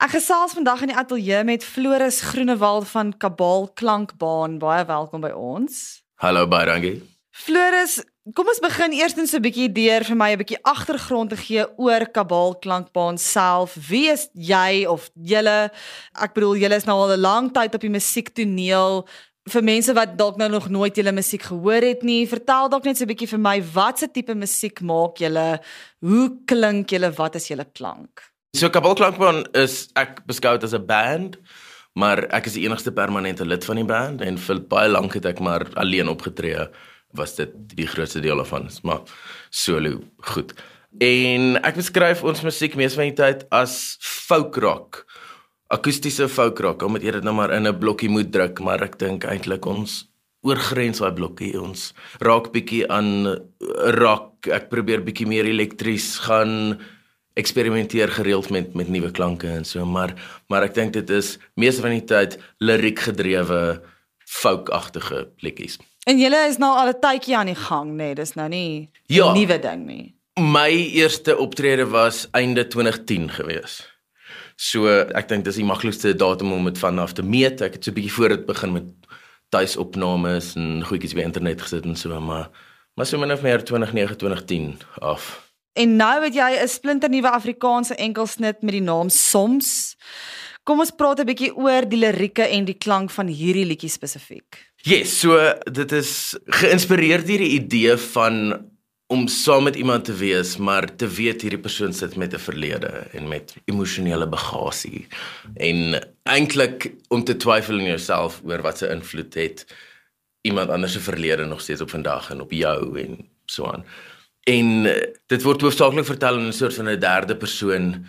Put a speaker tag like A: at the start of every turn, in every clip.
A: Ek gesels vandag in die ateljee met Floris Groenewald van Kabaal Klankbaan. Baie welkom by ons.
B: Hallo Bairangi.
A: Floris, kom ons begin eerstens so 'n bietjie deur vir my 'n bietjie agtergrond te gee oor Kabaal Klankbaan self. Wie is jy of julle? Ek bedoel, julle is nou al 'n lang tyd op die musiektoneel. Vir mense wat dalk nou nog nooit julle musiek gehoor het nie, vertel dalk net so 'n bietjie vir my, watse tipe musiek maak julle? Hoe klink julle? Wat is julle klank?
B: So Kabaal Klankbaan is ek beskou dit as 'n band, maar ek is die enigste permanente lid van die band en vir baie lank het ek maar alleen opgetree. Was dit die grootste deel daarvan, maar solo goed. En ek beskryf ons musiek mees van die tyd as folk rock, akoestiese folk rock, omdat jy dit nou maar in 'n blokkie moet druk, maar ek dink eintlik ons oorgrens daai blokkie, ons raak bietjie aan rock, ek probeer bietjie meer elektries gaan eksperimenteer gereeld met nuwe klanke en so, maar ek dink dit is meeste van die tyd liriek gedrewe, folk-agtige liedjies.
A: En julle is nou al 'n tydjie aan die gang, nee, dis nou nie 'n nuwe ding nie.
B: My eerste optrede was einde 2010 gewees. So ek dink dis die maklikste datum om dit vanaf te meet. Ek het so 'n bietjie voor dit begin met tuisopnames en goedjies by internet gesit en so, maar so min of meer 2009, 2010 af.
A: En nou het jy 'n splinternuwe Afrikaanse enkelsnit met die naam Soms. Kom ons praat 'n bietjie oor die lirieke en die klank van hierdie liedjie spesifiek.
B: Yes, so dit is geïnspireerd deur die idee van om saam met iemand te wees, maar te weet hierdie persoon sit met 'n verlede en met emosionele bagasie. En eintlik om te twyfel in jouself oor wat se invloed het iemand anders se verlede nog steeds op vandag en op jou en so aan. En dit word hoofsaaklik vertel in 'n soort van 'n derde persoon.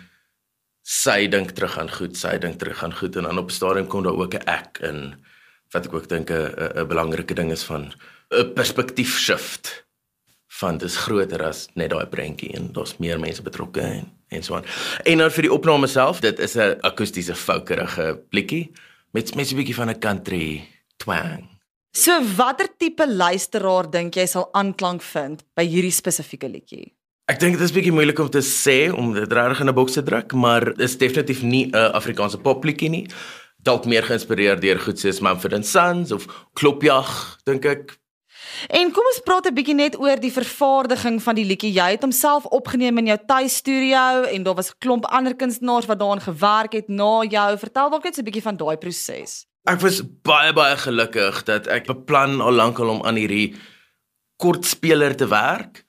B: Sy dink terug aan goed, sy dink terug aan goed, en dan op 'n stadium kom daar ook 'n ek in, wat ek ook dink 'n belangrike ding is van 'n perspektief shift, van dis groter as net daai prentjie en daar's meer mense betrokke en so aan. En dan vir die opname self, dit is 'n akoestiese folkerige liedjie met 'n bietjie van 'n country twang.
A: So watter tipe luisteraar dink jy sal aanklank vind by hierdie spesifieke liedjie?
B: Ek dink dit is bietjie moeilik om te sê, om dit regtig in 'n boks te druk, maar dit is definitief nie 'n Afrikaanse popliedjie nie. Dalk meer geïnspireer deur goed soos Mumford & Sons of Klopjag, dink ek.
A: En kom ons praat 'n bietjie net oor die vervaardiging van die liedjie. Jy het hom self opgeneem in jou tuisstudio en daar was 'n klomp ander kunstenaars wat daaraan gewerk het na jou. Vertel dalk net so 'n bietjie van daai proses.
B: Ek was baie gelukkig dat ek beplan al lankal om aan hierdie kortspeler te werk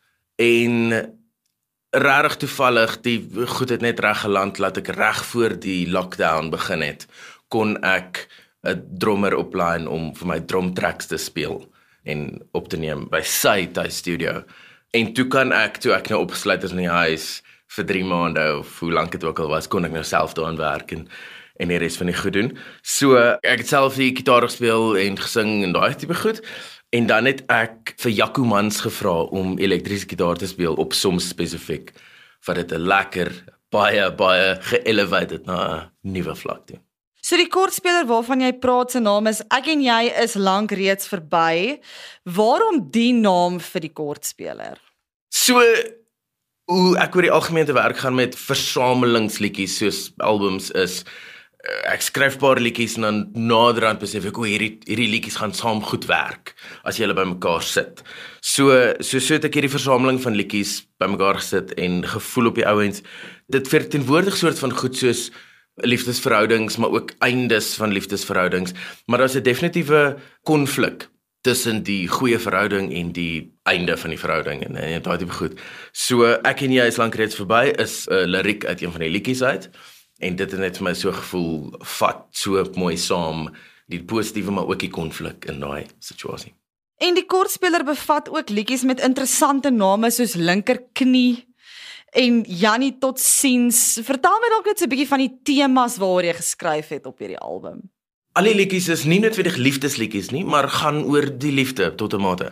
B: en regtig toevallig die goed het net reg geland, laat ek reg voor die lockdown begin het, kon ek 'n drummer oplaai om vir my drumtracks te speel en op te neem by sy tuisstudio. En toe ek nou opgesluit is in die huis vir 3 maande of hoe lank dit ook al was, kon ek nou self daaraan werk en die res van die goed doen. So ek het self die gitaar gespeel en gesing en daai tipe goed. En dan het ek vir Jaco Mans gevra om elektriese gitaar te speel op Soms spesifiek, wat dit 'n lekker, baie ge-elevated na 'n nuwe vlak toe.
A: So die kortspeler waarvan jy praat se naam is Ek en jy is lank reeds verby. Waarom die naam vir die kortspeler?
B: So hoe ek oor die algemeen te werk gaan met versamelingsliedjies soos albums is, ek skryf 'n paar liedjies en dan naderhand besef ek, hierdie liedjies gaan saam goed werk as jy hulle bymekaar sit. So het ek hierdie versameling van liedjies bymekaar gesit en gevoel op die ouens. Dit verteenwoordig soort van goed soos liefdesverhoudings, maar ook eindes van liefdesverhoudings. Maar daar's 'n definitiewe konflik tussen die goeie verhouding en die einde van die verhouding en daai tipe goed. So Ek en jy is lank reeds verby is 'n liriek uit een van die liedjies uit. En dit het net vir my so gevoel, vat so mooi saam, die positiewe maar ook die konflik in daai situasie.
A: En die kortspeler bevat ook liedjies met interessante name soos Linkerknie en Jannie tot siens. Vertel my dalk net so 'n bietjie van die temas waaroor jy geskryf het op hierdie album.
B: Al die liedjies is nie noodwendig liefdesliedjies nie, maar gaan oor die liefde tot 'n mate.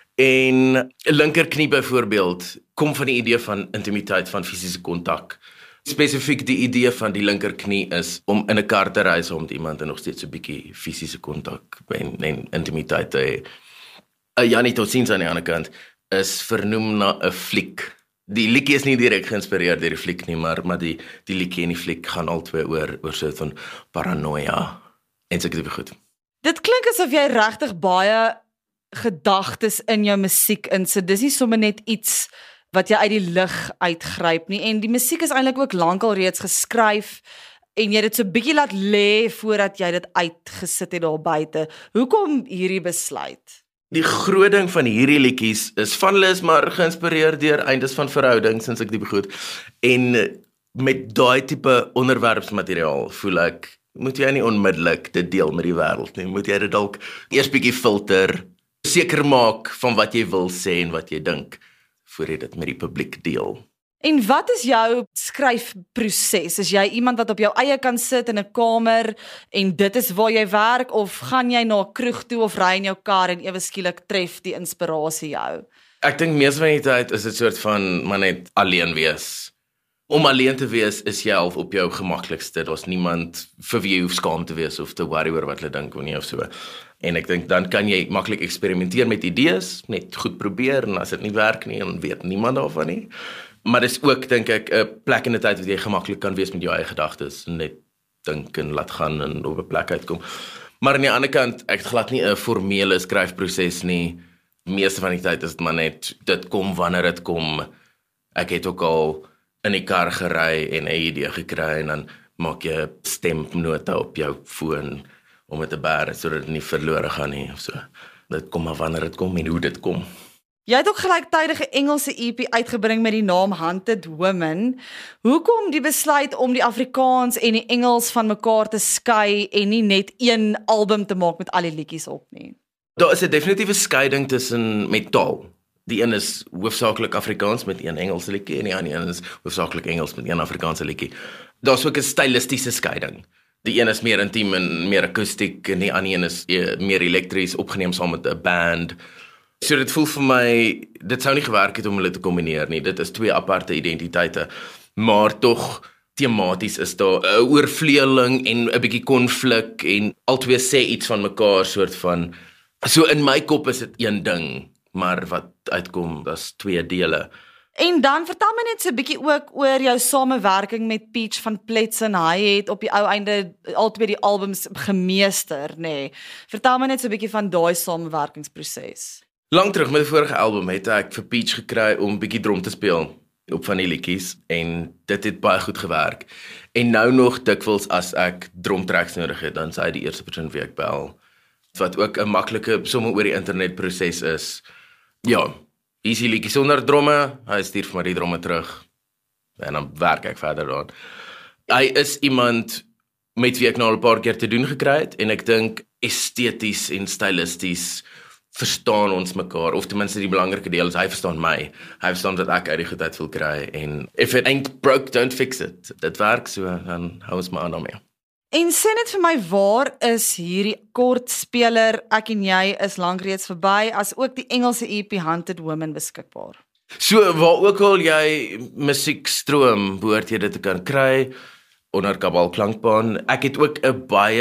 B: En Linkerknie byvoorbeeld kom van die idee van intimiteit, van fisiese kontak. Spesifiek die idee van die linkerknie is om in 'n kar te ry saam met iemand en nog steeds 'n bietjie fisiese kontak en intimiteit te hê. Jannie tot siens aan die ander kant is vernoem na 'n fliek Die liedjie is nie direk geïnspireer deur die fliek nie, maar die liedjie en die fliek gaan albei oor so van paranoia en so goed.
A: Dit klink asof jy regtig baie gedagtes in jou musiek insit. Dis nie sommer net iets wat jy uit die lug uitgryp nie. En die musiek is eintlik ook lankal reeds geskryf en jy het dit so bietjie laat lê voordat jy dit uitgesit het daar buite. Hoekom hierdie besluit?
B: Die groot ding van hierdie liedjies is van hulle is maar geïnspireer deur eindes van verhoudings, sinds ek die begoed. En met daai tipe onderwerpsmateriaal voel ek, moet jy nie onmiddellik dit deel met die wêreld nie. Moet jy dit dalk eers bietjie filter, seker maak van wat jy wil sê en wat jy dink, voor jy dit met die publiek deel.
A: En wat is jou skryfproses? Is jy iemand wat op jou eie kan sit in 'n kamer en dit is waar jy werk, of gaan jy na 'n kroeg toe of ry in jou kar en ewe skielik tref die inspirasie jou?
B: Ek dink meeste van die tyd is dit soort van maar net alleen wees. Om alleen te wees is jy half op jou gemaklikste. Daar's niemand vir wie jy hoef skaam te wees of te worry oor wat hulle dink of nie of so. En ek dink dan kan jy maklik eksperimenteer met idees, net goed probeer, en as dit nie werk nie, dan weet niemand daarvan nie. Maar dis ook, dink ek, 'n plek in 'n tyd wat jy gemaklik kan wees met jou eie gedagtes, en net dink en laat gaan en op 'n plek uitkom. Maar aan die ander kant, ek het glad nie 'n formele skryfproses nie. Meeste van die tyd is dit maar net, dit kom wanneer dit kom. Ek het ook al in die kar gery en 'n idee gekry, en dan maak jy 'n stemnota op jou foon om dit te bære, sodat dit nie verlore gaan nie of so. Dit kom maar wanneer dit kom en hoe dit kom.
A: Jy het ook gelyktydig 'n Engelse EP uitgebring met die naam Hunted Women. Hoekom die besluit om die Afrikaans en die Engels van mekaar te skei en nie net een album te maak met al die liedjies op nie?
B: Daar is 'n definitiewe skeiding tussen met taal. Die een is hoofsaaklik Afrikaans met een Engelse liedjie en die ander een is hoofsaaklik Engels met een Afrikaanse liedjie. Daar's ook 'n stylistiese skeiding. Die een is meer intiem en meer akoestiek en die ander een is meer elektries opgeneem saam met 'n band. So dit voel vir my, dit sou nie gewerk het om hulle te kombineer nie. Dit is twee aparte identiteite, maar tog tematies is daar 'n oorvleeling en 'n bietjie konflik en albei sê iets van mekaar, soort van. So in my kop is dit een ding, maar wat uitkom, dis twee dele.
A: En dan vertel my net so 'n bietjie ook oor jou samewerking met Peach van Pletsen. Hy het op die ou einde albei die albums gemeester, nê. Nee. Vertel my net so 'n bietjie van daai samewerkingsproses.
B: Lang terug met die vorige album het ek vir Peach gekry om bietjie drum te speel op van die liedjies, en dit het baie goed gewerk. En nou nog dikwels as ek drumtracks nodig het, dan is hy die eerste persoon wie ek bel. Wat ook 'n maklike sommer oor die internet proses is. Ja, hier's die liedjie sonder dromme, hy stuur vir my die dromme terug en dan werk ek verder daaraan. Hy is iemand met wie ek nou al 'n paar keer te doen gekry het, en ek dink esteties en stylisties verstaan ons mekaar, of ten minste die belangrike deel is, hy verstaan my. Hy verstaan wat ek uit die goedheid wil kry, en if it ain't broke, don't fix it. Dit werk so, dan hou ons maar aan daarmee.
A: En sê net vir my, waar is hierdie kortspeler Ek en Jy is lank reeds verby, as ook die Engelse EP Hunted Women beskikbaar?
B: So, waar ook al jy musiek stroom, behoort jy dit te kan kry, onder Kabal Klankbaan. Ek het ook 'n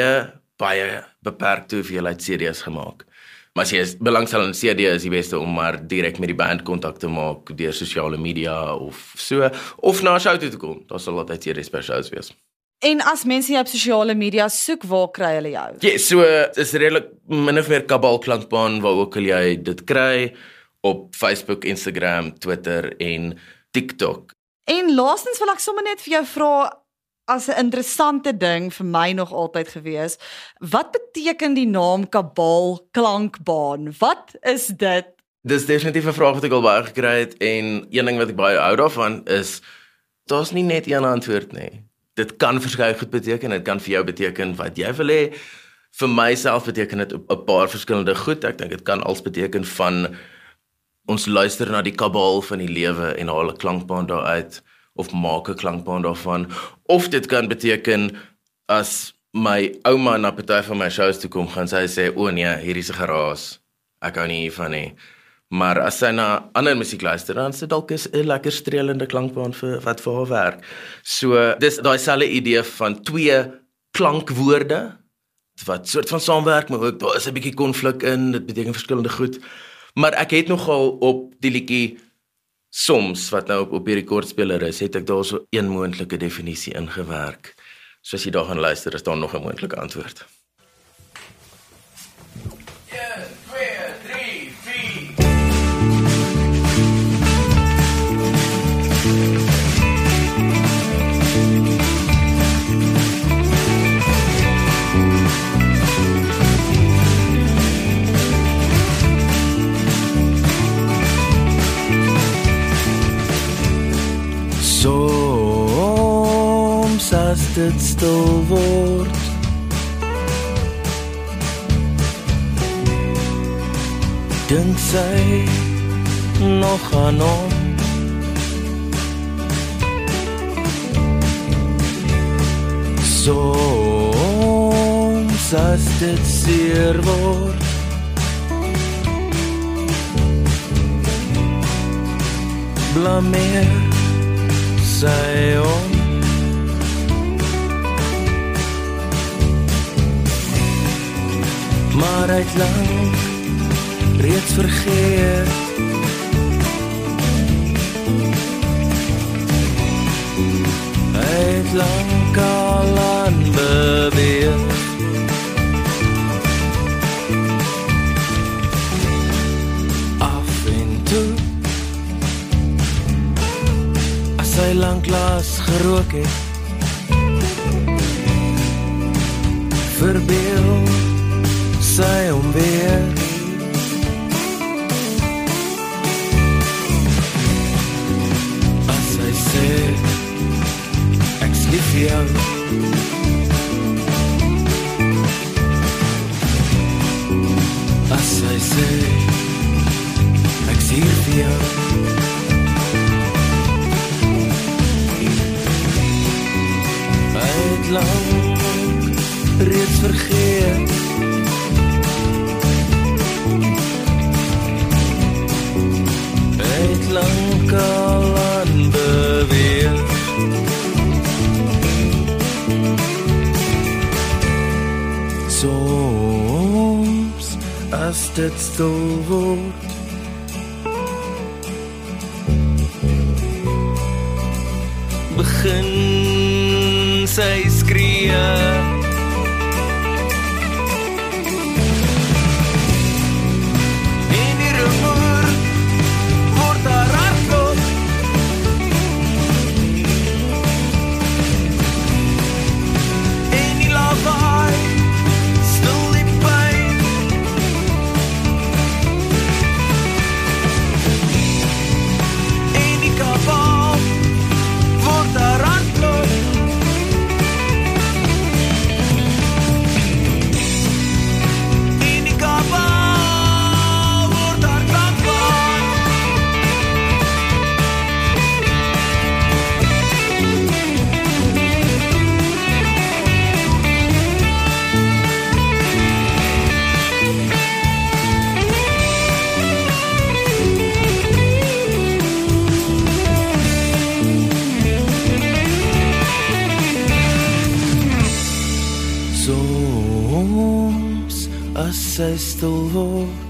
B: baie beperkte hoeveelheid CD's gemaak. Maar as jy belangstel in CD, is die beste om maar direk met die band kontak te maak deur sosiale media of so, of na 'n show toe te kom. Daar sal altyd CD's by shows wees.
A: En as mense jou op sosiale media soek, waar kry hulle jou?
B: Ja, so is redelik min of meer Kabal Klankbaan waar ook al jy dit kry, op Facebook, Instagram, Twitter en TikTok.
A: En laastens wil ek sommer net vir jou vra, as 'n interessante ding vir my nog altyd gewees, wat beteken die naam Kabal Klankbaan? Wat is dit?
B: Dis definitief 'n vraag wat ek al baie gekry het, en een ding wat ek baie hou daarvan is, daar's nie net een antwoord nie. Dit kan verskeie goed beteken, dit kan vir jou beteken wat jy wil hê. Vir myself beteken dit 'n paar verskillende goed. Ek dink dit kan als beteken van, ons luister na die kabal van die lewe en haal 'n klankbaan daaruit, of maak 'n klankbaan daarvan. Of dit kan beteken, as my ouma na party van my shows toe kom, gaan sy sê, o nee, hier is 'n geraas, ek hou nie hiervan nie. Maar as sy na ander musiek luister, dan is dit dalk 'n lekker strelende klankbaan wat vir haar werk. So, dis daai selfde idee van twee klankwoorde, wat soort van saamwerk, maar ook daar is 'n bietjie konflik in, dit beteken verskillende goed. Maar ek het nogal op die liedjie soms, wat nou op die rekordspeler is, het ek daar so een moontlike definisie ingewerk. So as jy daar gaan luister, is daar nog 'n moontlike antwoord. 1, 2, 3, 4. Soms as dit stil word, dink sy nog aan hom. Soms as dit seer word, blameer sy hom. Maar hy het lang reeds vergeet. Hy het lang al aan beweeg. Af en toe, as hy lanklaas gerook het, verbeel sy hom weer. As hy sê, ek's lief vir jou, as hy sê, ek's hier vir jou, hy het lang reeds vergeet. Hy het lang al aan beweeg. Soms as dit stil word, begin sy skree. Soms as sy stil word,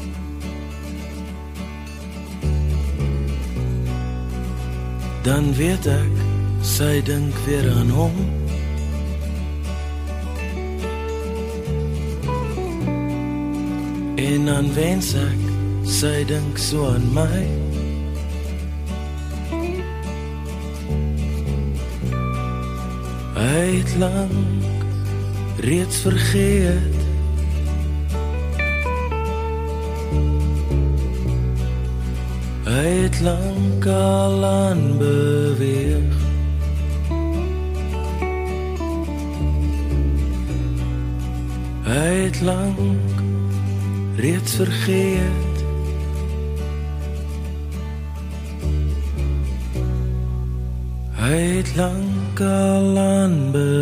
B: dan weet ek, sy dink weer aan hom. En dan wens ek, sy dink so aan my. Hy het lang reeds vergeet. Hy het lang al aan beweeg. Hy het lang reeds vergeet. Hy het lang al aan beweeg.